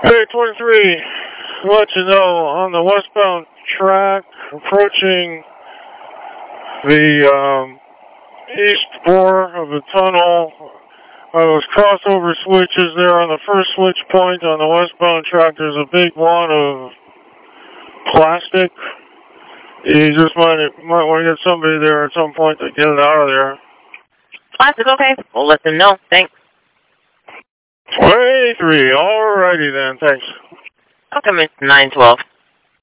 Hey, 23, let you know, on the westbound track, approaching the east bore of the tunnel, those crossover switches there on the first switch point on the westbound track, there's a big wad of plastic. You just might want to get somebody there at some point to get it out of there. Plastic, okay. We'll let them know. Thanks. 23, alrighty then, thanks. I'll come in 912.